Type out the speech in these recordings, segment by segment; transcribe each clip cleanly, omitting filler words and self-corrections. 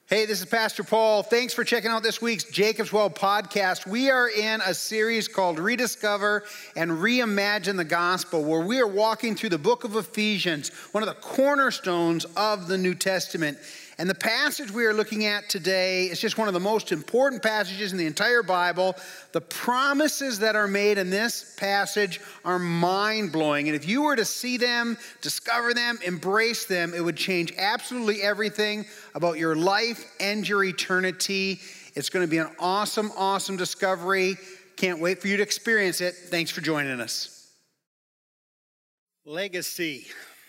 Hey, this is Pastor Paul. Thanks for checking out this week's Jacob's Well podcast. We are in a series called Rediscover and Reimagine the Gospel, where we are walking through the book of Ephesians, one of the cornerstones of the New Testament. And the passage we are looking at today is just one of the most important passages in the entire Bible. The promises that are made in this passage are mind-blowing. And if you were to see them, discover them, embrace them, it would change absolutely everything about your life and your eternity. It's going to be an awesome, awesome discovery. Can't wait for you to experience it. Thanks for joining us. Legacy.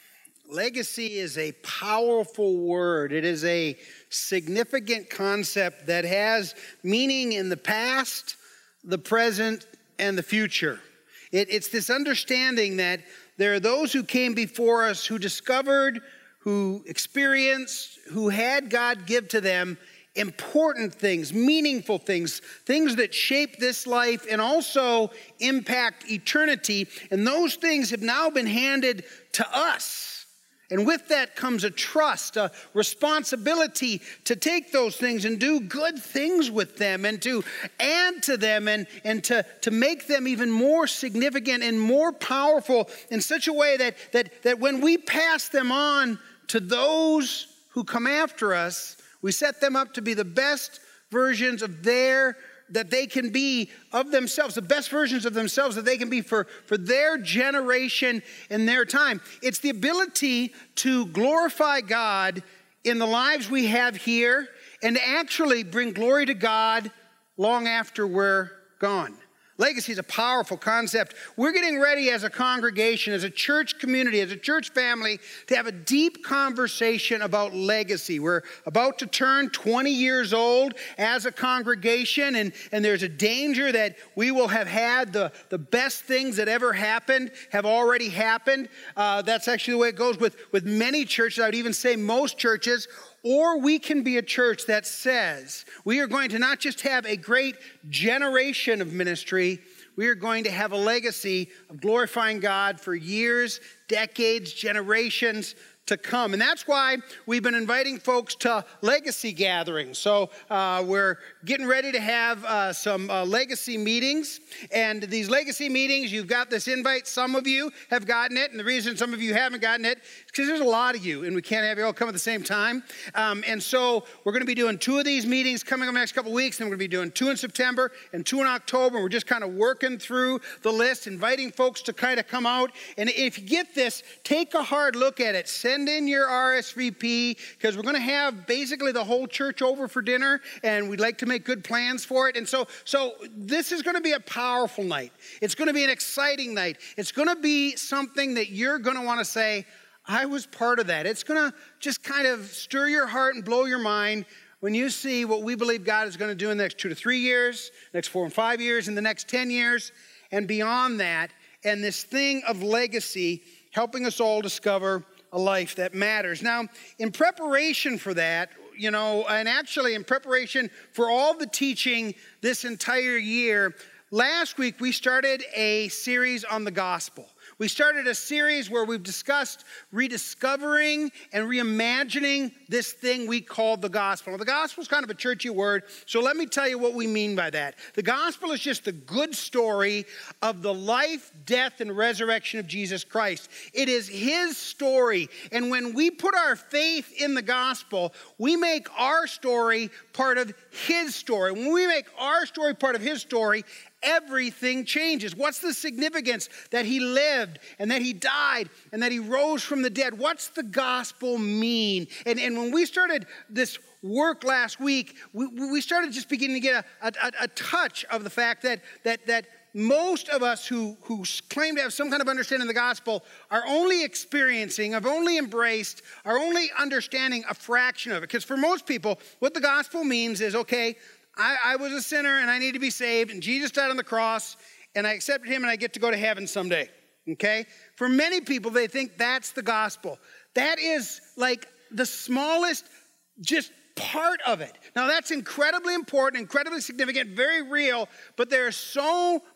Legacy is a powerful word. It is a significant concept that has meaning in the past, the present, and the future. It's this understanding that there are those who came before us who discovered, who experienced, who had God give to them important things, meaningful things, things that shape this life and also impact eternity. And those things have now been handed to us. And with that comes a trust, a responsibility to take those things and do good things with them and to add to them and to make them even more significant and more powerful in such a way that when we pass them on to those who come after us, we set them up to be the best versions of that they can be of themselves, the best versions of themselves that they can be for their generation and their time. It's the ability to glorify God in the lives we have here and to actually bring glory to God long after we're gone. Legacy is a powerful concept. We're getting ready as a congregation, as a church community, as a church family to have a deep conversation about legacy. We're about to turn 20 years old as a congregation, and there's a danger that we will have had the best things that ever happened have already happened. That's actually the way it goes with many churches. I would even say most churches. Or we can be a church that says we are going to not just have a great generation of ministry, we are going to have a legacy of glorifying God for years, decades, generations to come. And that's why we've been inviting folks to legacy gatherings. So we're getting ready to have some legacy meetings. And these legacy meetings, you've got this invite. Some of you have gotten it. And the reason some of you haven't gotten it is because there's a lot of you. And we can't have you all come at the same time. And so we're going to be doing 2 of these meetings coming up the next couple of weeks. And we're going to be doing 2 in September and 2 in October. And we're just kind of working through the list, inviting folks to kind of come out. And if you get this, take a hard look at it. Send in your RSVP because we're going to have basically the whole church over for dinner, and we'd like to make good plans for it. And so this is going to be a powerful night. It's going to be an exciting night. It's going to be something that you're going to want to say, I was part of that. It's going to just kind of stir your heart and blow your mind when you see what we believe God is going to do in the next 2 to 3 years, next 4 and 5 years, in the next 10 years, and beyond that. And this thing of legacy helping us all discover a life that matters. Now, in preparation for that, and actually in preparation for all the teaching this entire year, last week we started a series on the gospel. We started a series where we've discussed rediscovering and reimagining this thing we call the gospel. Now, the gospel is kind of a churchy word, so let me tell you what we mean by that. The gospel is just the good story of the life, death, and resurrection of Jesus Christ. It is his story, and when we put our faith in the gospel, we make our story part of his story. When we make our story part of his story, everything changes. What's the significance that he lived and that he died and that he rose from the dead? What's the gospel mean? And when we started this work last week, we started just beginning to get a touch of the fact that most of us who claim to have some kind of understanding of the gospel are only experiencing, have only embraced, are only understanding a fraction of it. Because for most people, what the gospel means is, okay, I was a sinner and I need to be saved, and Jesus died on the cross, and I accepted him and I get to go to heaven someday, okay? For many people, they think that's the gospel. That is like the smallest just part of it. Now, that's incredibly important, incredibly significant, very real, but there are so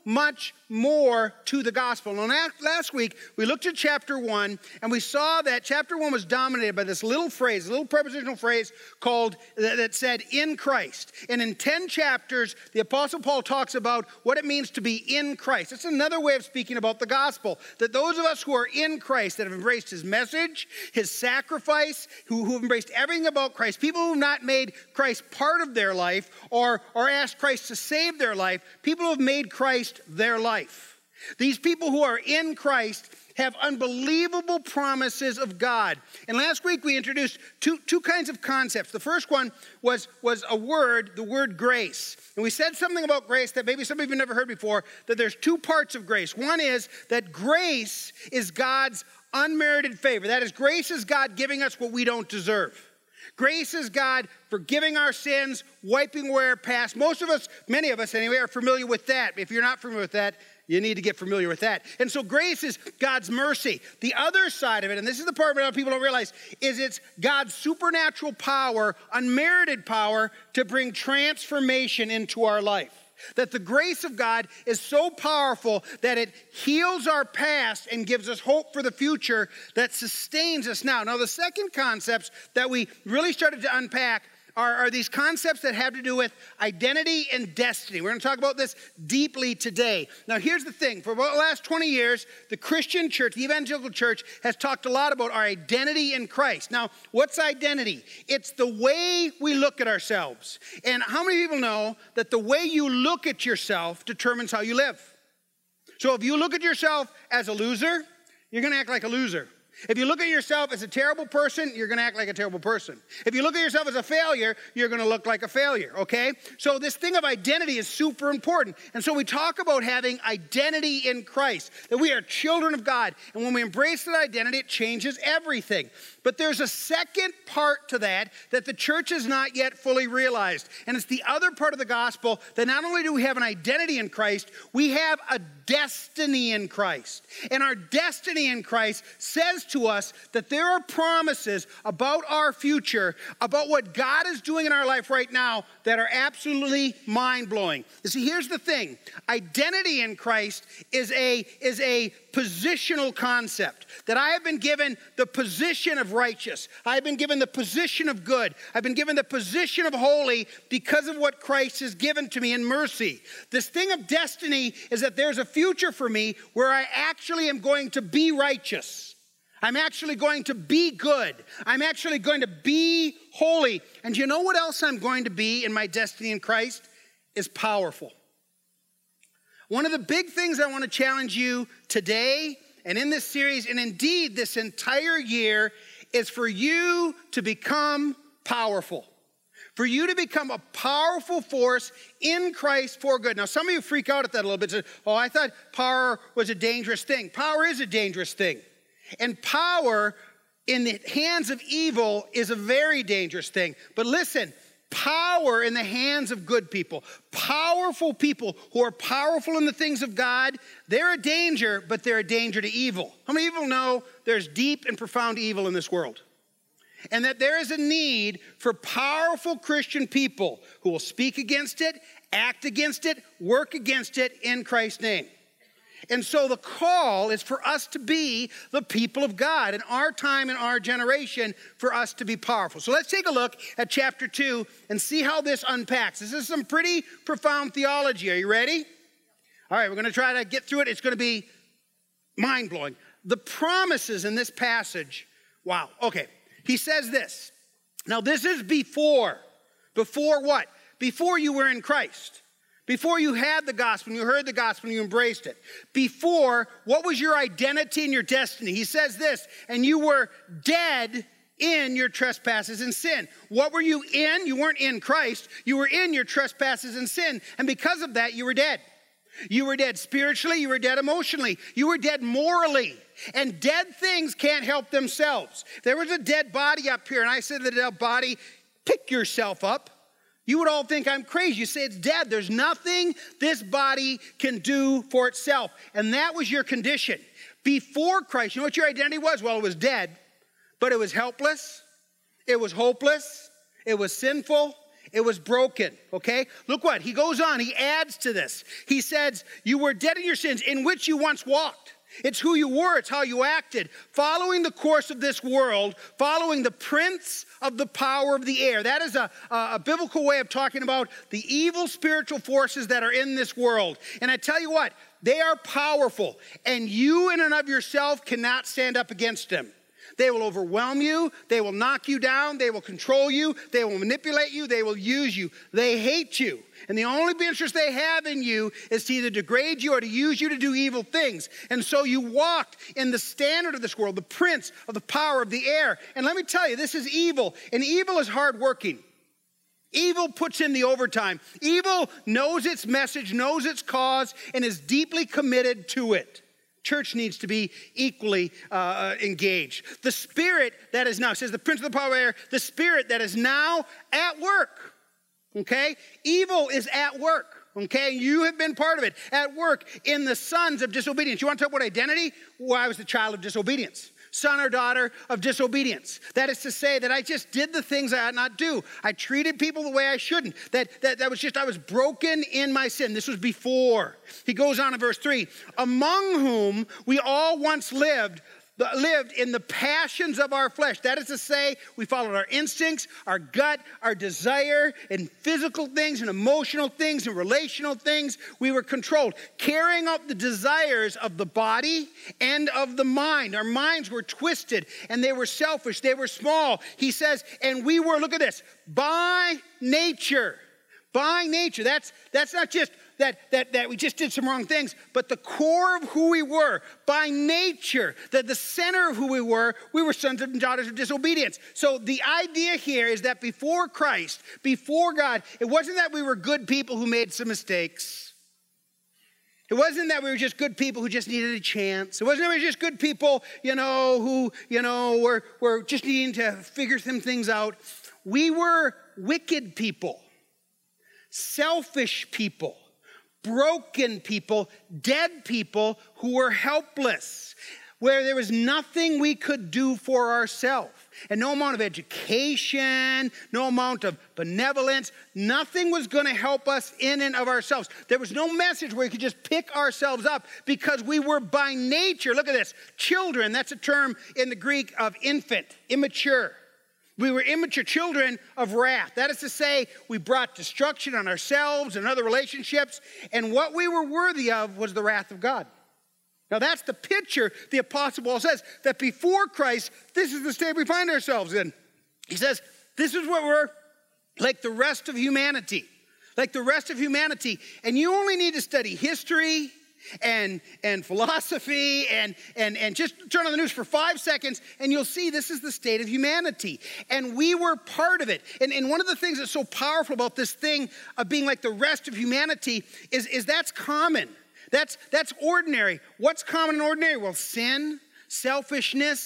much more to the gospel. Now, last week, we looked at chapter 1, and we saw that chapter 1 was dominated by this little phrase, a little prepositional phrase called, that said, in Christ. And in 10 chapters, the Apostle Paul talks about what it means to be in Christ. It's another way of speaking about the gospel, that those of us who are in Christ, that have embraced his message, his sacrifice, who have embraced everything about Christ, people who have not made Christ part of their life or asked Christ to save their life, people who have made Christ their life. These people who are in Christ have unbelievable promises of God. And last week we introduced two kinds of concepts. The first one was a word, the word grace. And we said something about grace that maybe some of you have never heard before, that there's two parts of grace. One is that grace is God's unmerited favor. That is, grace is God giving us what we don't deserve. Grace is God forgiving our sins, wiping away our past. Most of us, many of us anyway, are familiar with that. If you're not familiar with that, you need to get familiar with that. And so grace is God's mercy. The other side of it, and this is the part that people don't realize, is it's God's supernatural power, unmerited power, to bring transformation into our life. That the grace of God is so powerful that it heals our past and gives us hope for the future, that sustains us now. Now, the second concepts that we really started to unpack are these concepts that have to do with identity and destiny. We're going to talk about this deeply today. Now, here's the thing. For about the last 20 years, the Christian church, the evangelical church, has talked a lot about our identity in Christ. Now, what's identity? It's the way we look at ourselves. And how many people know that the way you look at yourself determines how you live? So if you look at yourself as a loser, you're going to act like a loser. If you look at yourself as a terrible person, you're going to act like a terrible person. If you look at yourself as a failure, you're going to look like a failure, okay? So this thing of identity is super important. And so we talk about having identity in Christ, that we are children of God. And when we embrace that identity, it changes everything. But there's a second part to that the church has not yet fully realized. And it's the other part of the gospel, that not only do we have an identity in Christ, we have a destiny in Christ. And our destiny in Christ says to us that there are promises about our future, about what God is doing in our life right now, that are absolutely mind-blowing. You see, here's the thing. Identity in Christ is a positional concept, that I have been given the position of righteous. I've been given the position of good. I've been given the position of holy because of what Christ has given to me in mercy. This thing of destiny is that there's a future for me where I actually am going to be righteous. I'm actually going to be good. I'm actually going to be holy. And you know what else I'm going to be in my destiny in Christ? Is powerful. One of the big things I want to challenge you today and in this series, and indeed this entire year, is for you to become powerful. For you to become a powerful force in Christ for good. Now, some of you freak out at that a little bit. Say, oh, I thought power was a dangerous thing. Power is a dangerous thing. And power in the hands of evil is a very dangerous thing. But listen, power in the hands of good people, powerful people who are powerful in the things of God, they're a danger, but they're a danger to evil. How many people know there's deep and profound evil in this world? And that there is a need for powerful Christian people who will speak against it, act against it, work against it in Christ's name. And so the call is for us to be the people of God in our time and our generation, for us to be powerful. So let's take a look at chapter 2 and see how this unpacks. This is some pretty profound theology. Are you ready? All right, we're going to try to get through it. It's going to be mind-blowing. The promises in this passage, wow. Okay, he says this. Now this is before. Before what? Before you were in Christ. Before you had the gospel, and you heard the gospel, and you embraced it. Before, what was your identity and your destiny? He says this, and you were dead in your trespasses and sin. What were you in? You weren't in Christ. You were in your trespasses and sin. And because of that, you were dead. You were dead spiritually. You were dead emotionally. You were dead morally. And dead things can't help themselves. If there was a dead body up here, and I said to the dead body, pick yourself up, you would all think I'm crazy. You say it's dead. There's nothing this body can do for itself. And that was your condition. Before Christ, you know what your identity was? Well, it was dead, but it was helpless. It was hopeless. It was sinful. It was broken, okay? Look what, he goes on, he adds to this. He says, you were dead in your sins in which you once walked. It's who you were, it's how you acted, following the course of this world, following the prince of the power of the air. That is a biblical way of talking about the evil spiritual forces that are in this world. And I tell you what, they are powerful, and you in and of yourself cannot stand up against them. They will overwhelm you. They will knock you down. They will control you. They will manipulate you. They will use you. They hate you. And the only interest they have in you is to either degrade you or to use you to do evil things. And so you walked in the standard of this world, the prince of the power of the air. And let me tell you, this is evil. And evil is hardworking. Evil puts in the overtime. Evil knows its message, knows its cause, and is deeply committed to it. Church needs to be equally engaged. The spirit that is now, it says the prince of the power of the air, the spirit that is now at work, okay? Evil is at work, okay? You have been part of it, at work in the sons of disobedience. You want to talk about identity? Well, I was the child of disobedience. Son or daughter of disobedience. That is to say that I just did the things I ought not do. I treated people the way I shouldn't. That was just, I was broken in my sin. This was before. He goes on in verse 3, among whom we all once lived in the passions of our flesh. That is to say, we followed our instincts, our gut, our desire, and physical things, and emotional things, and relational things. We were controlled, carrying out the desires of the body and of the mind. Our minds were twisted, and they were selfish. They were small. He says, and we were, look at this, by nature. By nature. That's not just that we just did some wrong things, but the core of who we were, by nature, the center of who we were sons and daughters of disobedience. So the idea here is that before Christ, before God, it wasn't that we were good people who made some mistakes. It wasn't that we were just good people who just needed a chance. It wasn't that we were just good people, who, were just needing to figure some things out. We were wicked people, selfish people, broken people, dead people who were helpless, where there was nothing we could do for ourselves. And no amount of education, no amount of benevolence, nothing was going to help us in and of ourselves. There was no message where we could just pick ourselves up because we were by nature, look at this, children. That's a term in the Greek of infant, immature. We were immature children of wrath. That is to say, we brought destruction on ourselves and other relationships, and what we were worthy of was the wrath of God. Now that's the picture the Apostle Paul says, that before Christ, this is the state we find ourselves in. He says, this is what we're like the rest of humanity. Like the rest of humanity. And you only need to study history and philosophy and just turn on the news for 5 seconds and you'll see this is the state of humanity. And we were part of it. And one of the things that's so powerful about this thing of being like the rest of humanity is that's common. That's ordinary. What's common and ordinary? Well, sin, selfishness,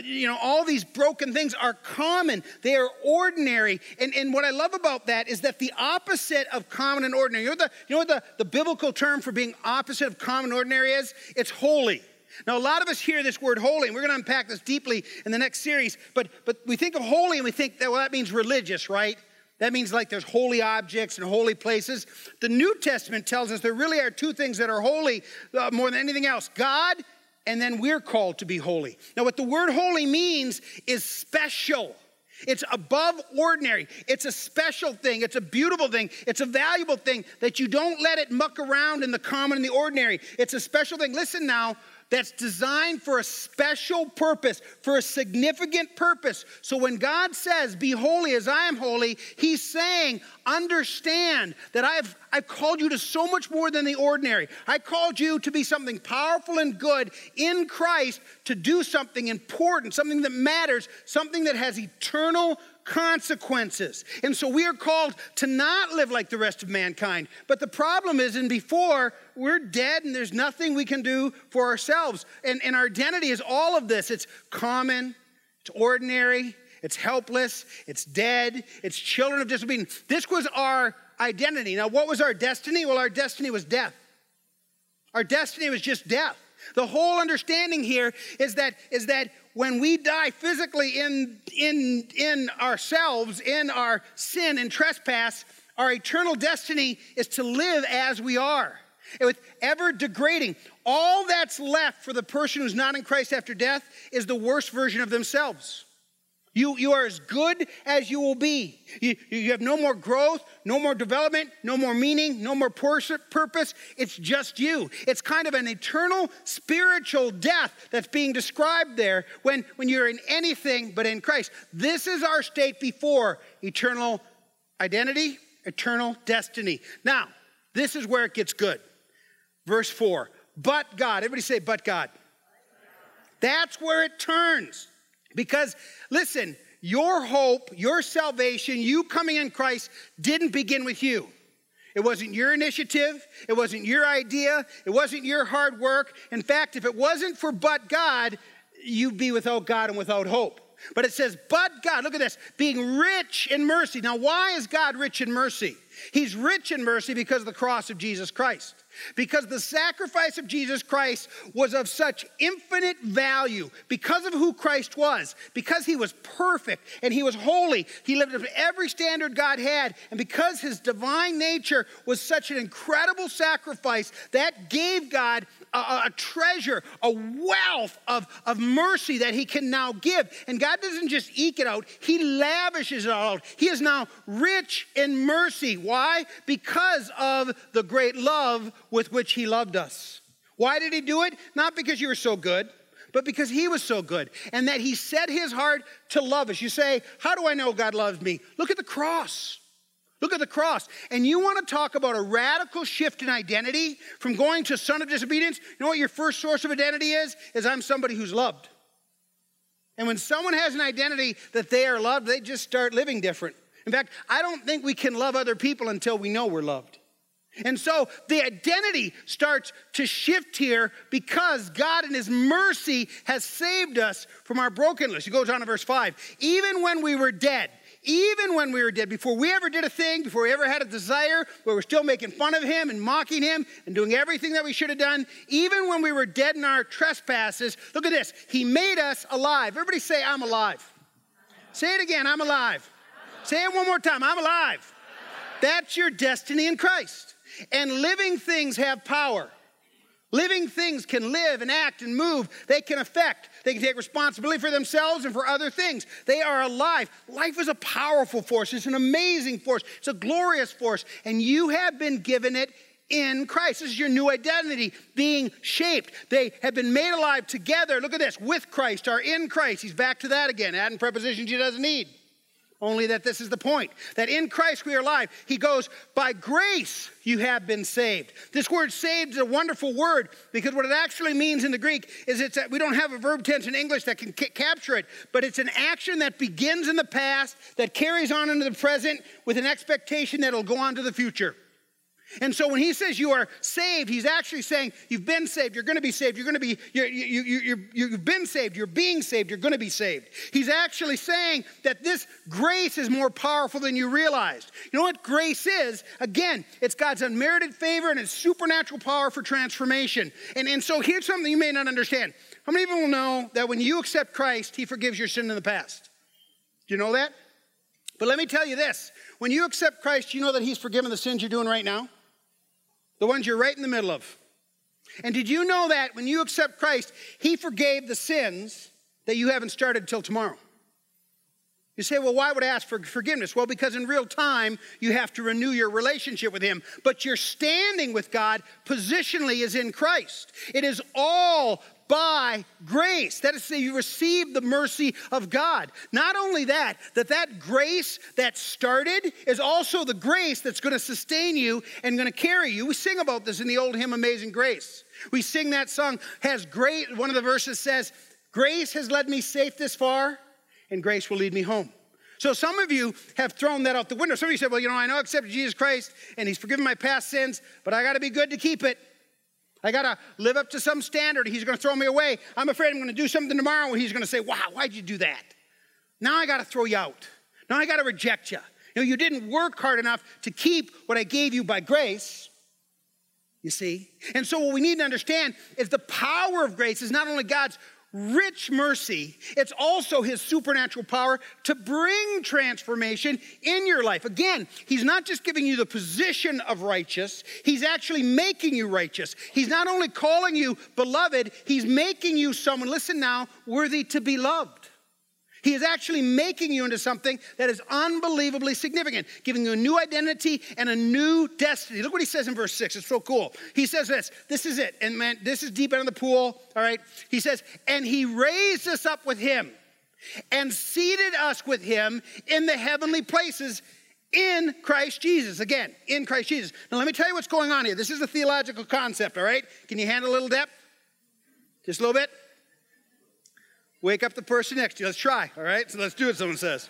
all these broken things are common. They are ordinary. And what I love about that is that the opposite of common and ordinary, you know what the biblical term for being opposite of common and ordinary is? It's holy. Now, a lot of us hear this word holy, and we're going to unpack this deeply in the next series, but we think of holy and we think that, well, that means religious, right? That means like there's holy objects and holy places. The New Testament tells us there really are two things that are holy more than anything else. God, and then we're called to be holy. Now, what the word holy means is special. It's above ordinary. It's a special thing. It's a beautiful thing. It's a valuable thing that you don't let it muck around in the common and the ordinary. It's a special thing. Listen now. That's designed for a special purpose, for a significant purpose. So when God says, be holy as I am holy, he's saying, understand that I've called you to so much more than the ordinary. I called you to be something powerful and good in Christ, to do something important, something that matters, something that has eternal consequences. And so we are called to not live like the rest of mankind. But the problem is, before, we're dead and there's nothing we can do for ourselves. And our identity is all of this. It's common, it's ordinary, it's helpless, it's dead, it's children of disobedience. This was our identity. Now, what was our destiny? Well, our destiny was death. Our destiny was just death. The whole understanding here is that when we die physically in ourselves, in our sin and trespass, our eternal destiny is to live as we are. With ever degrading. All that's left for the person who's not in Christ after death is the worst version of themselves. You are as good as you will be. You have no more growth, no more development, no more meaning, no more purpose. It's just you. It's kind of an eternal spiritual death that's being described there when you're in anything but in Christ. This is our state before eternal identity, eternal destiny. Now, this is where it gets good. Verse 4, but God. Everybody say, but God. That's where it turns. Because, listen, your hope, your salvation, you coming in Christ didn't begin with you. It wasn't your initiative. It wasn't your idea. It wasn't your hard work. In fact, if it wasn't for but God, you'd be without God and without hope. But it says, but God, look at this, being rich in mercy. Now, why is God rich in mercy? He's rich in mercy because of the cross of Jesus Christ. Because the sacrifice of Jesus Christ was of such infinite value because of who Christ was, because he was perfect and he was holy. He lived up to every standard God had. And because his divine nature was such an incredible sacrifice, that gave God a treasure, a wealth of mercy that he can now give. And God doesn't just eke it out, he lavishes it all out. He is now rich in mercy. Why? Because of the great love with which he loved us. Why did he do it? Not because you were so good, but because he was so good. And that he set his heart to love us. You say, how do I know God loves me? Look at the cross. Look at the cross. And you want to talk about a radical shift in identity from going to son of disobedience? You know what your first source of identity is? Is I'm somebody who's loved. And when someone has an identity that they are loved, they just start living different. In fact, I don't think we can love other people until we know we're loved. And so the identity starts to shift here because God in his mercy has saved us from our brokenness. He goes on to verse 5. Even when we were dead, before we ever did a thing, before we ever had a desire, we were still making fun of him and mocking him and doing everything that we should have done. Even when we were dead in our trespasses, look at this. He made us alive. Everybody say, I'm alive. Say it again, I'm alive. Say it one more time, I'm alive. That's your destiny in Christ. And living things have power. Living things can live and act and move. They can affect. They can take responsibility for themselves and for other things. They are alive. Life is a powerful force. It's an amazing force. It's a glorious force. And you have been given it in Christ. This is your new identity being shaped. They have been made alive together. Look at this. With Christ, are in Christ. He's back to that again. Adding prepositions he doesn't need. Only that this is the point, that in Christ we are alive. He goes, by grace you have been saved. This word saved is a wonderful word because what it actually means in the Greek is it's that we don't have a verb tense in English that can capture it, but it's an action that begins in the past, that carries on into the present with an expectation that it'll go on to the future. And so when he says you are saved, he's actually saying you've been saved, you're going to be saved, you've been saved, you're being saved, you're going to be saved. He's actually saying that this grace is more powerful than you realized. You know what grace is? Again, it's God's unmerited favor and it's supernatural power for transformation. And so here's something you may not understand. How many people know that when you accept Christ, he forgives your sin in the past? Do you know that? But let me tell you this. When you accept Christ, you know that he's forgiven the sins you're doing right now? The ones you're right in the middle of. And did you know that when you accept Christ, he forgave the sins that you haven't started till tomorrow? You say, well, why would I ask for forgiveness? Well, because in real time, you have to renew your relationship with him. But your standing with God positionally is in Christ. It is all by grace. That is to say, you receive the mercy of God. Not only that grace that started is also the grace that's going to sustain you and going to carry you. We sing about this in the old hymn, Amazing Grace. We sing that song, one of the verses says, grace has led me safe this far, and grace will lead me home. So some of you have thrown that out the window. Some of you said, well, I know I accepted Jesus Christ, and he's forgiven my past sins, but I got to be good to keep it. I got to live up to some standard. He's going to throw me away. I'm afraid I'm going to do something tomorrow and he's going to say, wow, why'd you do that? Now I got to throw you out. Now I got to reject you. You didn't work hard enough to keep what I gave you by grace. you see? And so what we need to understand is the power of grace is not only God's rich mercy, it's also his supernatural power to bring transformation in your life. Again, he's not just giving you the position of righteous, he's actually making you righteous. He's not only calling you beloved, he's making you someone, listen now, worthy to be loved. He is actually making you into something that is unbelievably significant, giving you a new identity and a new destiny. Look what he says in verse 6. It's so cool. He says this is it. And man, this is deep into the pool, all right? He says, and he raised us up with him and seated us with him in the heavenly places in Christ Jesus. Again, in Christ Jesus. Now, let me tell you what's going on here. This is a theological concept, all right? Can you handle a little depth? Just a little bit? Wake up the person next to you. Let's try, all right? So let's do it, someone says.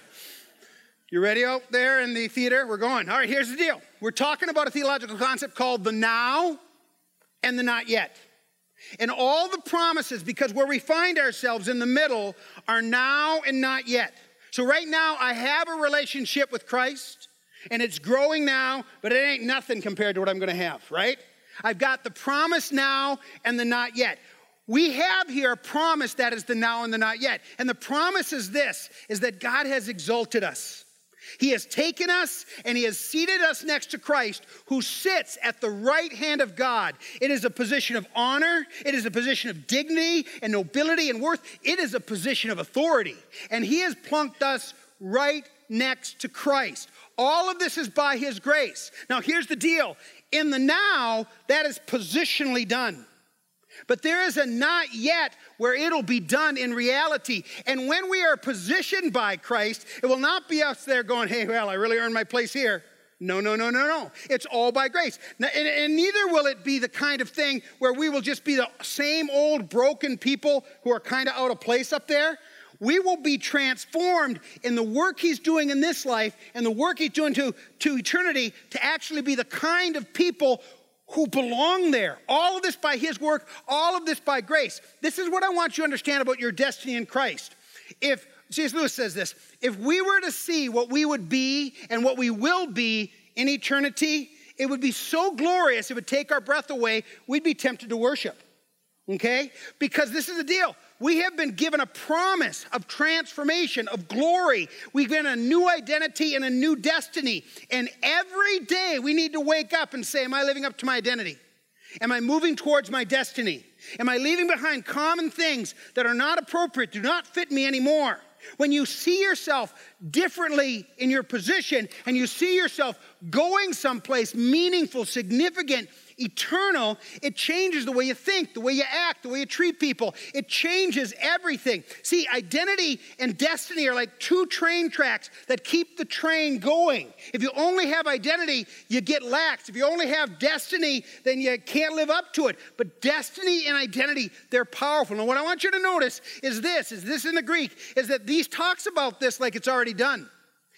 You ready out there in the theater? We're going. All right, here's the deal. We're talking about a theological concept called the now and the not yet. And all the promises, because where we find ourselves in the middle, are now and not yet. So right now, I have a relationship with Christ, and it's growing now, but it ain't nothing compared to what I'm going to have, right? I've got the promise now and the not yet. We have here a promise that is the now and the not yet. And the promise is this, is that God has exalted us. He has taken us and he has seated us next to Christ, who sits at the right hand of God. It is a position of honor. It is a position of dignity and nobility and worth. It is a position of authority. And he has plunked us right next to Christ. All of this is by his grace. Now, here's the deal. In the now, that is positionally done. But there is a not yet where it'll be done in reality. And when we are positioned by Christ, it will not be us there going, hey, well, I really earned my place here. No. It's all by grace. And neither will it be the kind of thing where we will just be the same old broken people who are kind of out of place up there. We will be transformed in the work he's doing in this life and the work he's doing to eternity to actually be the kind of people who belong there. All of this by his work, all of this by grace. This is what I want you to understand about your destiny in Christ. If C.S. Lewis says this, if we were to see what we would be and what we will be in eternity, it would be so glorious, it would take our breath away, we'd be tempted to worship. Okay? Because this is the deal. We have been given a promise of transformation, of glory. We've been a new identity and a new destiny. And every day we need to wake up and say, am I living up to my identity? Am I moving towards my destiny? Am I leaving behind common things that are not appropriate, do not fit me anymore? When you see yourself differently in your position and you see yourself going someplace meaningful, significant, eternal, it changes the way you think, the way you act, the way you treat people. It changes everything. See, identity and destiny are like two train tracks that keep the train going. If you only have identity, you get lax. If you only have destiny, then you can't live up to it. But destiny and identity, they're powerful. And what I want you to notice is this in the Greek, is that these talks about this like it's already done.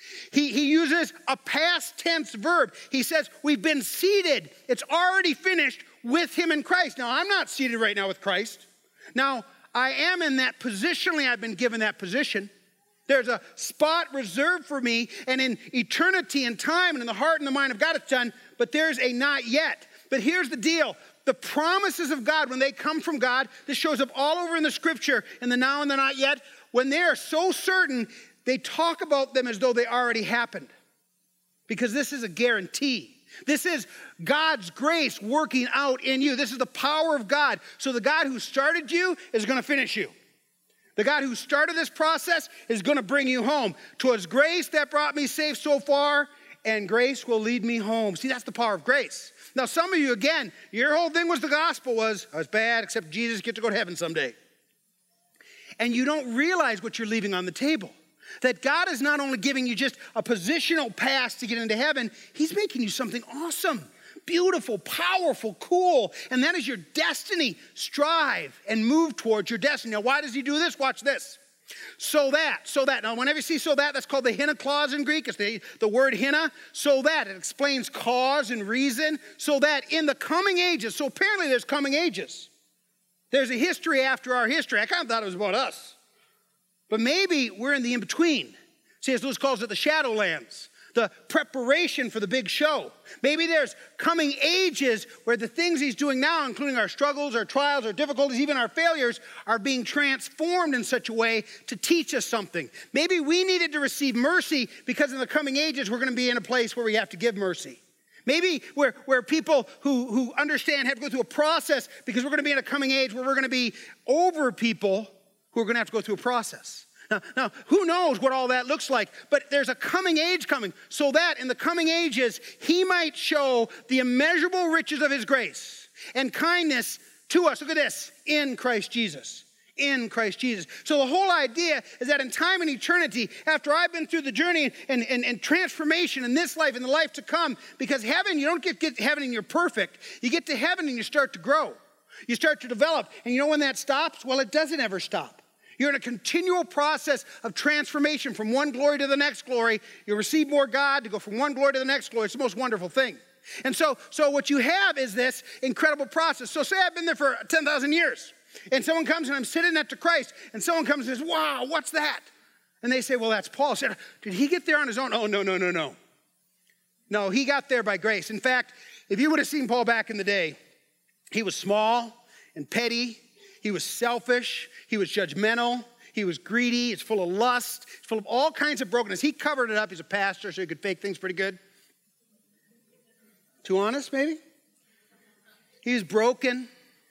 He uses a past tense verb. He says, we've been seated. It's already finished with him in Christ. Now, I'm not seated right now with Christ. Now, I am in that positionally. I've been given that position. There's a spot reserved for me, and in eternity and time and in the heart and the mind of God it's done, but there's a not yet. But here's the deal. The promises of God, when they come from God, this shows up all over in the scripture, in the now and the not yet, when they are so certain, they talk about them as though they already happened, because this is a guarantee. This is God's grace working out in you. This is the power of God. So the God who started you is going to finish you. The God who started this process is going to bring you home. 'Twas grace that brought me safe so far, and grace will lead me home. See, that's the power of grace. Now, some of you, again, your whole thing was the gospel was, I was bad, except Jesus get to go to heaven someday. And you don't realize what you're leaving on the table. That God is not only giving you just a positional pass to get into heaven, he's making you something awesome, beautiful, powerful, cool. And that is your destiny. Strive and move towards your destiny. Now, why does he do this? Watch this. So that. Now, whenever you see so that, that's called the hina clause in Greek. It's the word hina. So that. It explains cause and reason. So that in the coming ages. So apparently there's coming ages. There's a history after our history. I kind of thought it was about us. But maybe we're in the in-between. C.S. Lewis calls it the Shadowlands. the preparation for the big show. Maybe there's coming ages where the things he's doing now, including our struggles, our trials, our difficulties, even our failures, are being transformed in such a way to teach us something. Maybe we needed to receive mercy because in the coming ages we're going to be in a place where we have to give mercy. Maybe where people who understand have to go through a process because we're going to be in a coming age where we're going to be over people who are going to have to go through a process. Now, who knows what all that looks like, but there's a coming age coming so that in the coming ages, he might show the immeasurable riches of his grace and kindness to us. Look at this, in Christ Jesus. In Christ Jesus. So the whole idea is that in time and eternity, after I've been through the journey and transformation in this life and the life to come, because heaven, you don't get to heaven and you're perfect. You get to heaven and you start to grow. You start to develop. And you know when that stops? Well, it doesn't ever stop. You're in a continual process of transformation from one glory to the next glory. You receive more God to go from one glory to the next glory. It's the most wonderful thing. And so what you have is this incredible process. So say I've been there for 10,000 years. And someone comes and I'm sitting next to Christ. And someone comes and says, wow, what's that? And they say, well, that's Paul. I said, did he get there on his own? Oh, no. No, he got there by grace. In fact, if you would have seen Paul back in the day, he was small and petty. He was selfish. He was judgmental. He was greedy. He's full of lust. He's full of all kinds of brokenness. He covered it up. He's a pastor, so he could fake things pretty good. Too honest, maybe? He was broken.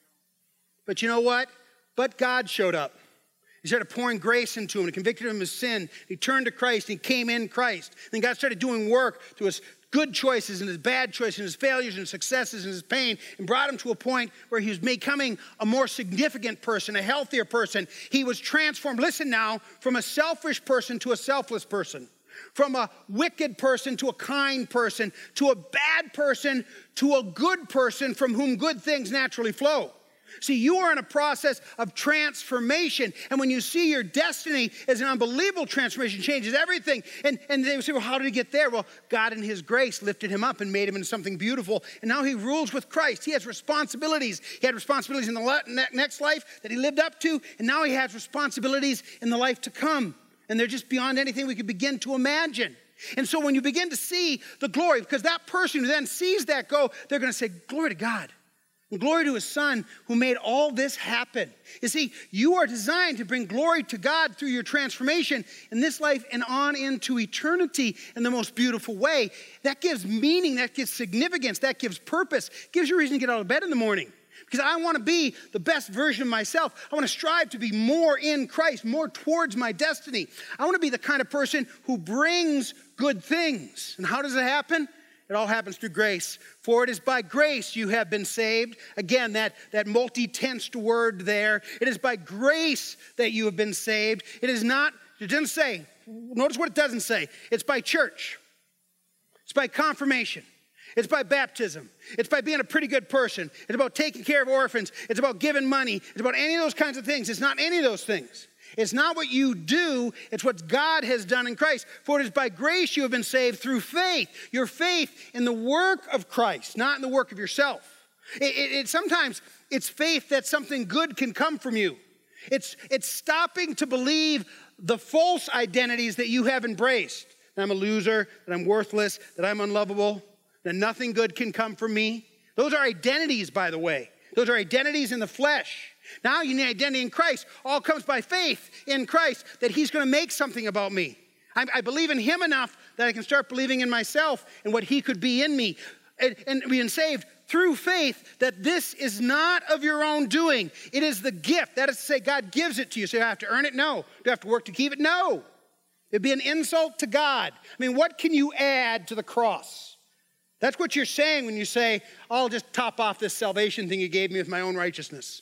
But you know what? But God showed up. He started pouring grace into him and convicted him of his sin. He turned to Christ and he came in Christ. Then God started doing work through his good choices and his bad choices and his failures and his successes and his pain and brought him to a point where he was becoming a more significant person, a healthier person. He was transformed, listen now, from a selfish person to a selfless person. From a wicked person to a kind person, to a bad person to a good person from whom good things naturally flow. See, you are in a process of transformation. And when you see your destiny as an unbelievable transformation, changes everything. And they would say, well, how did he get there? Well, God in his grace lifted him up and made him into something beautiful. And now he rules with Christ. He has responsibilities. He had responsibilities in the next life that he lived up to. And now he has responsibilities in the life to come. And they're just beyond anything we could begin to imagine. And so when you begin to see the glory, because that person who then sees that go, they're going to say, glory to God. And glory to his son who made all this happen. You see, you are designed to bring glory to God through your transformation in this life and on into eternity in the most beautiful way. That gives meaning, that gives significance, that gives purpose, gives you a reason to get out of bed in the morning. Because I want to be the best version of myself. I want to strive to be more in Christ, more towards my destiny. I want to be the kind of person who brings good things. And how does it happen? It all happens through grace. For it is by grace you have been saved. Again, that multi-tensed word there. It is by grace that you have been saved. It doesn't say, notice what it doesn't say. It's by church. It's by confirmation. It's by baptism. It's by being a pretty good person. It's about taking care of orphans. It's about giving money. It's about any of those kinds of things. It's not any of those things. It's not what you do, it's what God has done in Christ. For it is by grace you have been saved through faith. Your faith in the work of Christ, not in the work of yourself. Sometimes it's faith that something good can come from you. It's stopping to believe the false identities that you have embraced. That I'm a loser, that I'm worthless, that I'm unlovable, that nothing good can come from me. Those are identities, by the way. Those are identities in the flesh. Now you need identity in Christ. All comes by faith in Christ that he's going to make something about me. I believe in him enough that I can start believing in myself and what he could be in me. And being saved through faith that this is not of your own doing. It is the gift. That is to say, God gives it to you. So you have to earn it? No. Do you have to work to keep it? No. It'd be an insult to God. I mean, what can you add to the cross? That's what you're saying when you say, I'll just top off this salvation thing you gave me with my own righteousness.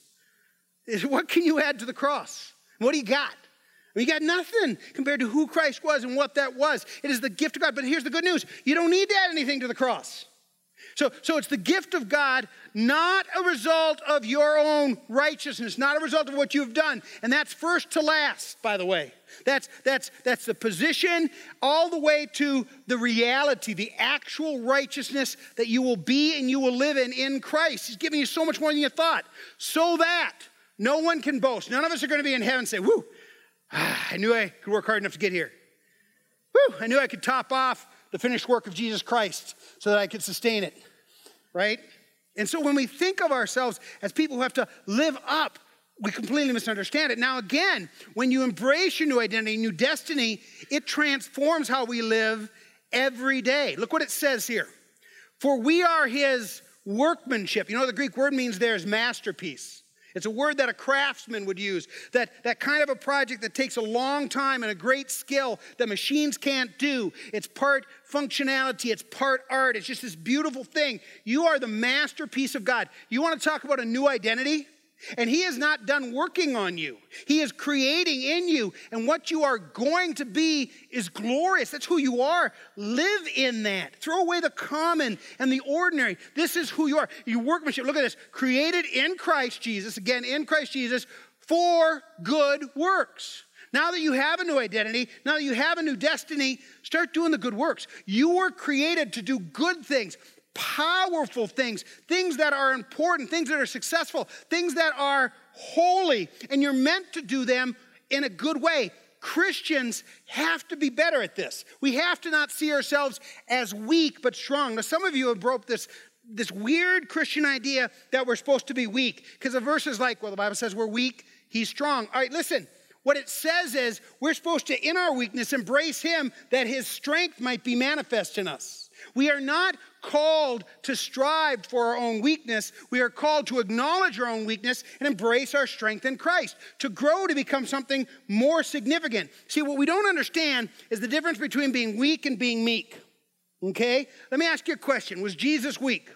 What can you add to the cross? What do you got? You got nothing compared to who Christ was and what that was. It is the gift of God. But here's the good news. You don't need to add anything to the cross. So it's the gift of God, not a result of your own righteousness, not a result of what you've done. And that's first to last, by the way. That's the position all the way to the reality, the actual righteousness that you will be and you will live in Christ. He's giving you so much more than you thought. So that no one can boast. None of us are going to be in heaven and say, woo, I knew I could work hard enough to get here. Woo, I knew I could top off the finished work of Jesus Christ so that I could sustain it, right? And so when we think of ourselves as people who have to live up, we completely misunderstand it. Now again, when you embrace your new identity, new destiny, it transforms how we live every day. Look what it says here. For we are his workmanship. You know what the Greek word means there is masterpiece. It's a word that a craftsman would use. That kind of a project that takes a long time and a great skill that machines can't do. It's part functionality. It's part art. It's just this beautiful thing. You are the masterpiece of God. You want to talk about a new identity? And he is not done working on you. He is creating in you. And what you are going to be is glorious. That's who you are. Live in that. Throw away the common and the ordinary. This is who you are. Your workmanship. Look at this. Created in Christ Jesus. Again, in Christ Jesus for good works. Now that you have a new identity, now that you have a new destiny, start doing the good works. You were created to do good things. Powerful things, things that are important, things that are successful, things that are holy, and you're meant to do them in a good way. Christians have to be better at this. We have to not see ourselves as weak but strong. Now, some of you have broke this weird Christian idea that we're supposed to be weak because the verse is like, well, the Bible says we're weak, he's strong. All right, listen. What it says is we're supposed to, in our weakness, embrace him that his strength might be manifest in us. We are not called to strive for our own weakness. We are called to acknowledge our own weakness and embrace our strength in Christ, to grow to become something more significant. See, what we don't understand is the difference between being weak and being meek. Okay? Let me ask you a question. Was Jesus weak?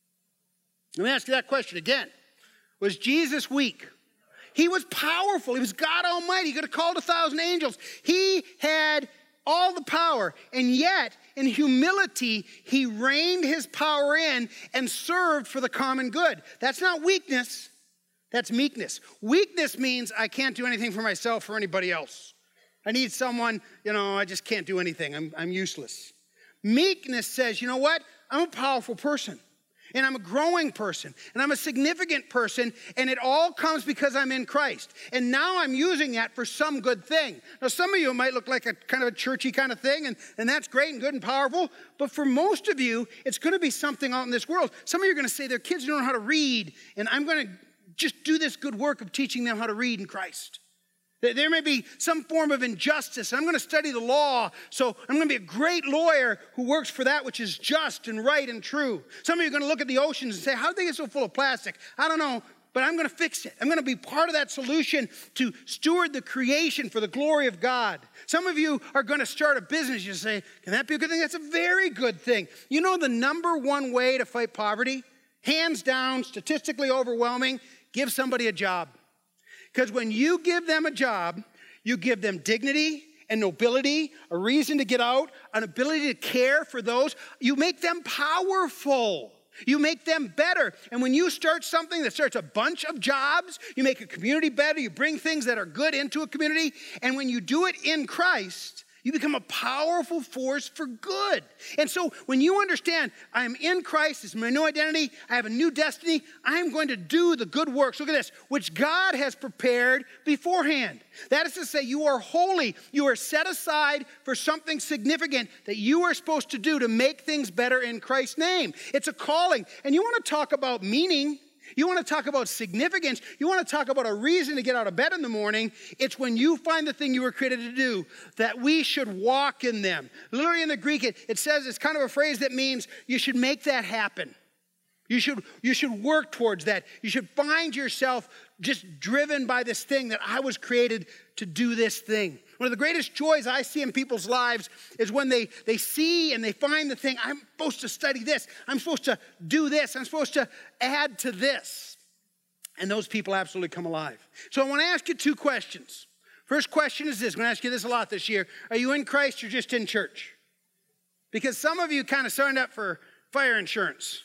Let me ask you that question again. Was Jesus weak? He was powerful. He was God Almighty. He could have called 1,000 angels. He had all the power, and yet in humility he reined his power in and served for the common good. That's not weakness, that's meekness. Weakness means I can't do anything for myself or anybody else. I need someone, I just can't do anything. I'm useless. Meekness says, you know what? I'm a powerful person. And I'm a growing person, and I'm a significant person, and it all comes because I'm in Christ. And now I'm using that for some good thing. Now, some of you might look like a kind of a churchy kind of thing, and that's great and good and powerful, but for most of you, it's going to be something out in this world. Some of you are going to say their kids don't know how to read, and I'm going to just do this good work of teaching them how to read in Christ. There may be some form of injustice. I'm going to study the law, so I'm going to be a great lawyer who works for that which is just and right and true. Some of you are going to look at the oceans and say, how did they get so full of plastic? I don't know, but I'm going to fix it. I'm going to be part of that solution to steward the creation for the glory of God. Some of you are going to start a business. You say, can that be a good thing? That's a very good thing. You know the number one way to fight poverty? Hands down, statistically overwhelming, give somebody a job. Because when you give them a job, you give them dignity and nobility, a reason to get out, an ability to care for those. You make them powerful. You make them better. And when you start something that starts a bunch of jobs, you make a community better, you bring things that are good into a community. And when you do it in Christ, you become a powerful force for good. And so when you understand, I am in Christ, it's my new identity, I have a new destiny, I am going to do the good works, look at this, which God has prepared beforehand. That is to say, you are holy, you are set aside for something significant that you are supposed to do to make things better in Christ's name. It's a calling. And you want to talk about meaning, you want to talk about significance, you want to talk about a reason to get out of bed in the morning, it's when you find the thing you were created to do that we should walk in them. Literally in the Greek, it says, it's kind of a phrase that means you should make that happen. You should work towards that. You should find yourself just driven by this thing that I was created to do this thing. One of the greatest joys I see in people's lives is when they see and they find the thing, I'm supposed to study this, I'm supposed to do this, I'm supposed to add to this. And those people absolutely come alive. So I want to ask you two questions. First question is this, I'm going to ask you this a lot this year. Are you in Christ or just in church? Because some of you kind of signed up for fire insurance.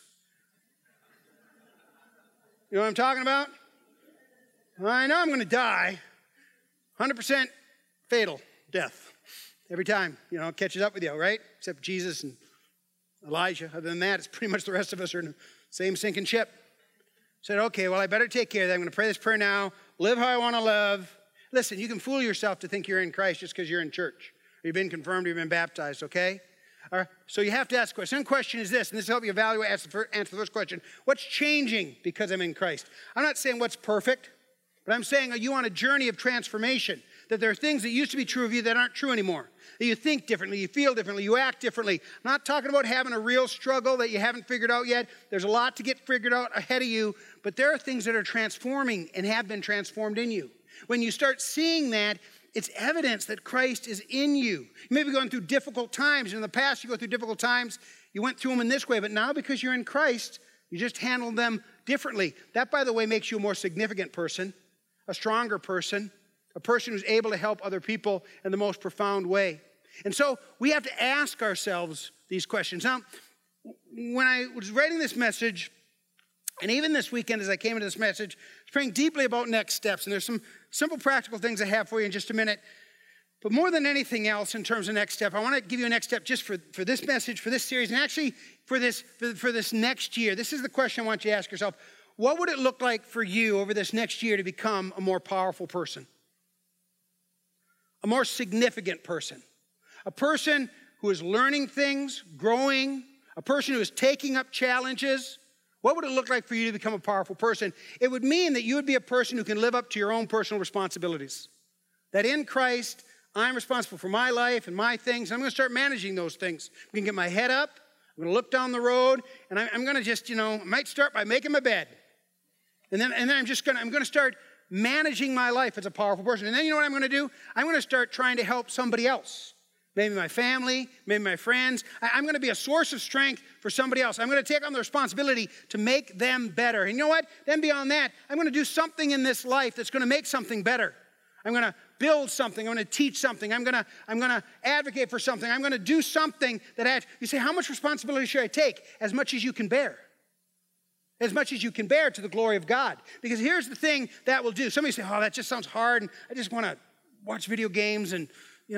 You know what I'm talking about? I know I'm going to die. 100% fatal death. Every time, it catches up with you, right? Except Jesus and Elijah. Other than that, it's pretty much the rest of us are in the same sinking ship. Said, okay, well, I better take care of that. I'm going to pray this prayer now, live how I want to live. Listen, you can fool yourself to think you're in Christ just because you're in church. Or you've been confirmed, or you've been baptized, okay? All right, so you have to ask a question. One question is this, and this will help you evaluate, answer the first question. What's changing because I'm in Christ? I'm not saying what's perfect, but I'm saying, are you on a journey of transformation? That there are things that used to be true of you that aren't true anymore. That you think differently, you feel differently, you act differently. I'm not talking about having a real struggle that you haven't figured out yet. There's a lot to get figured out ahead of you, but there are things that are transforming and have been transformed in you. When you start seeing that, it's evidence that Christ is in you. You may be going through difficult times. In the past, you go through difficult times. You went through them in this way, but now because you're in Christ, you just handle them differently. That, by the way, makes you a more significant person, a stronger person, a person who's able to help other people in the most profound way. And so we have to ask ourselves these questions. Now, when I was writing this message, and even this weekend as I came into this message, I was praying deeply about next steps. And there's some simple practical things I have for you in just a minute. But more than anything else in terms of next step, I want to give you a next step just for this message, for this series, and actually for this next year. This is the question I want you to ask yourself. What would it look like for you over this next year to become a more powerful person? A more significant person? A person who is learning things, growing, a person who is taking up challenges. What would it look like for you to become a powerful person? It would mean that you would be a person who can live up to your own personal responsibilities. That in Christ, I'm responsible for my life and my things. I'm going to start managing those things. I'm going to get my head up. I'm going to look down the road. And I'm going to just, I might start by making my bed. And then I'm going to start managing my life as a powerful person. And then you know what I'm going to do? I'm going to start trying to help somebody else. Maybe my family, maybe my friends. I'm going to be a source of strength for somebody else. I'm going to take on the responsibility to make them better. And you know what? Then beyond that, I'm going to do something in this life that's going to make something better. I'm going to build something. I'm going to teach something. I'm going to advocate for something. I'm going to do something that adds. You say, how much responsibility should I take? As much as you can bear. As much as you can bear to the glory of God. Because here's the thing that will do. Somebody say, oh, that just sounds hard, and I just want to watch video games and,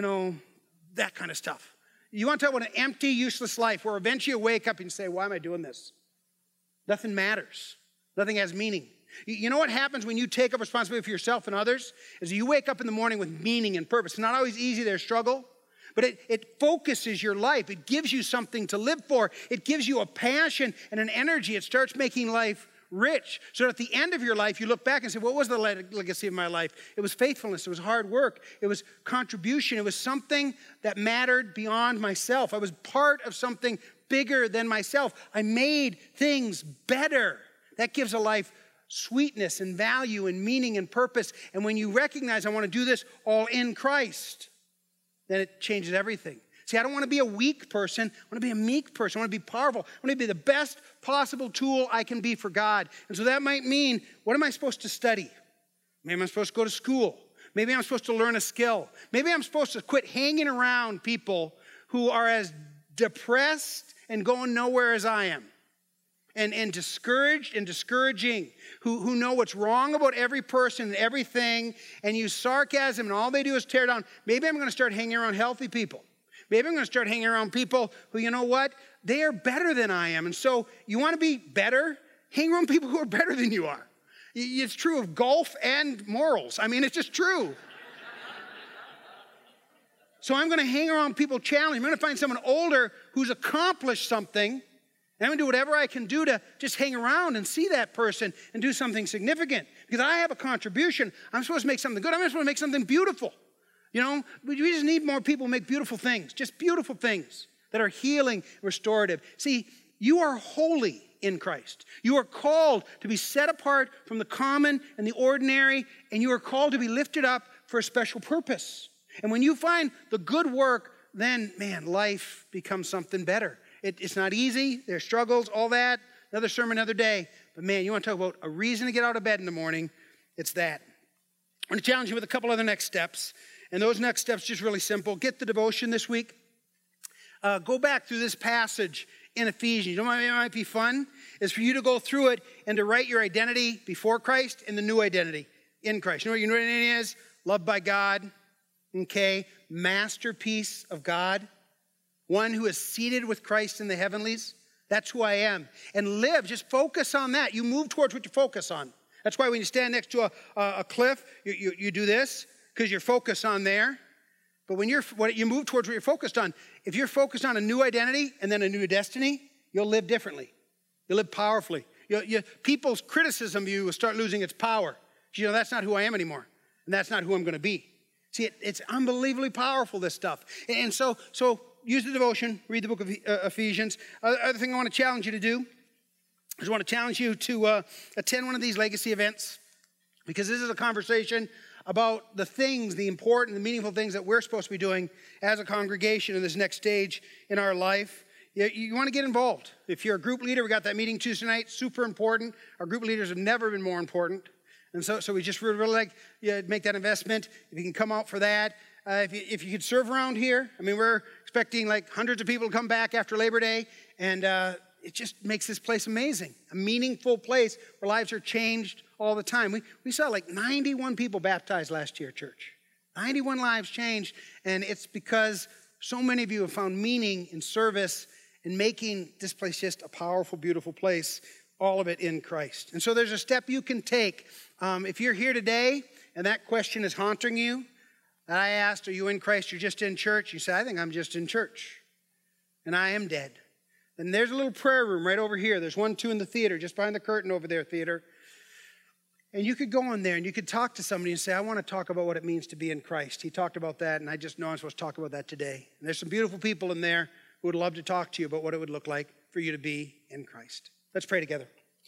that kind of stuff. You want to talk about an empty, useless life where eventually you wake up and you say, why am I doing this? Nothing matters. Nothing has meaning. You know what happens when you take up responsibility for yourself and others? Is you wake up in the morning with meaning and purpose. It's not always easy, there's struggle, but it focuses your life. It gives you something to live for. It gives you a passion and an energy. It starts making life rich. So at the end of your life, you look back and say, what was the legacy of my life? It was faithfulness. It was hard work. It was contribution. It was something that mattered beyond myself. I was part of something bigger than myself. I made things better. That gives a life sweetness and value and meaning and purpose. And when you recognize I want to do this all in Christ, then it changes everything. See, I don't want to be a weak person. I want to be a meek person. I want to be powerful. I want to be the best possible tool I can be for God. And so that might mean, what am I supposed to study? Maybe I'm supposed to go to school. Maybe I'm supposed to learn a skill. Maybe I'm supposed to quit hanging around people who are as depressed and going nowhere as I am. And discouraged and discouraging, who know what's wrong about every person and everything and use sarcasm and all they do is tear down. Maybe I'm going to start hanging around healthy people. Maybe I'm going to start hanging around people who, you know what, they are better than I am. And so you want to be better? Hang around people who are better than you are. It's true of golf and morals. I mean, it's just true. So I'm going to hang around people challenged. I'm going to find someone older who's accomplished something. And I'm going to do whatever I can do to just hang around and see that person and do something significant. Because I have a contribution. I'm supposed to make something good. I'm supposed to make something beautiful. We just need more people who make beautiful things. Just beautiful things that are healing, restorative. See, you are holy in Christ. You are called to be set apart from the common and the ordinary, and you are called to be lifted up for a special purpose. And when you find the good work, then, man, life becomes something better. It's not easy. There's struggles, all that. Another sermon, another day. But, man, you want to talk about a reason to get out of bed in the morning, it's that. I'm going to challenge you with a couple other next steps. And those next steps, just really simple. Get the devotion this week. Go back through this passage in Ephesians. You know what might be fun? Is for you to go through it and to write your identity before Christ and the new identity in Christ. You know what your new identity is? Loved by God. Okay. Masterpiece of God. One who is seated with Christ in the heavenlies. That's who I am. And live, just focus on that. You move towards what you focus on. That's why when you stand next to a cliff, you do this. Because you're focused on there. But when you move towards what you're focused on, if you're focused on a new identity and then a new destiny, you'll live differently. You'll live powerfully. People's criticism of you will start losing its power. That's not who I am anymore, and that's not who I'm going to be. See, it's unbelievably powerful, this stuff. And so use the devotion, read the book of Ephesians. Other thing I want to challenge you to do is I want to challenge you to attend one of these legacy events, because this is a conversation about the things, the important, the meaningful things that we're supposed to be doing as a congregation in this next stage in our life. You want to get involved. If you're a group leader, we got that meeting Tuesday night, super important. Our group leaders have never been more important. And so we just really like make that investment. If you can come out for that. If you could serve around here, we're expecting like hundreds of people to come back after Labor Day. And it just makes this place amazing. A meaningful place where lives are changed all the time. We saw like 91 people baptized last year, church. 91 lives changed. And it's because so many of you have found meaning in service and making this place just a powerful, beautiful place, all of it in Christ. And so there's a step you can take. If you're here today and that question is haunting you, that I asked, are you in Christ? You're just in church? You say, I think I'm just in church and I am dead. And there's a little prayer room right over here. There's 1, 2 in the theater, just behind the curtain over there, theater. And you could go in there and you could talk to somebody and say, I want to talk about what it means to be in Christ. He talked about that, and I just know I'm supposed to talk about that today. And there's some beautiful people in there who would love to talk to you about what it would look like for you to be in Christ. Let's pray together.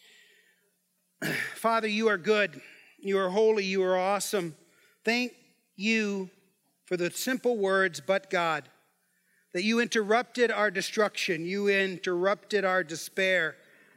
Father, you are good. You are holy. You are awesome. Thank you for the simple words, but God, that you interrupted our destruction. You interrupted our despair.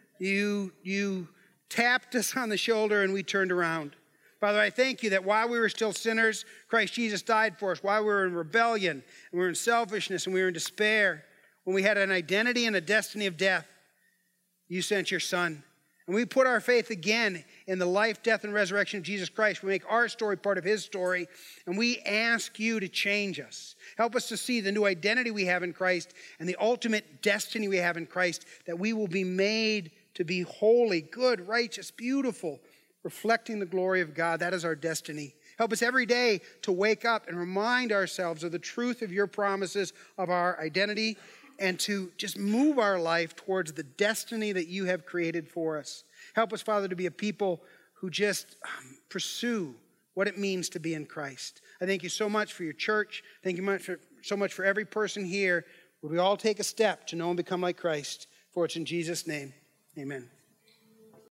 You tapped us on the shoulder and we turned around. Father, I thank you that while we were still sinners, Christ Jesus died for us. While we were in rebellion and we were in selfishness and we were in despair, when we had an identity and a destiny of death, you sent your Son. And we put our faith again in the life, death, and resurrection of Jesus Christ. We make our story part of his story, and we ask you to change us. Help us to see the new identity we have in Christ and the ultimate destiny we have in Christ, that we will be made to be holy, good, righteous, beautiful, reflecting the glory of God. That is our destiny. Help us every day to wake up and remind ourselves of the truth of your promises of our identity, and to just move our life towards the destiny that you have created for us. Help us, Father, to be a people who just pursue what it means to be in Christ. I thank you so much for your church. Thank you so much for every person here. Would we all take a step to know and become like Christ? For it's in Jesus' name, amen.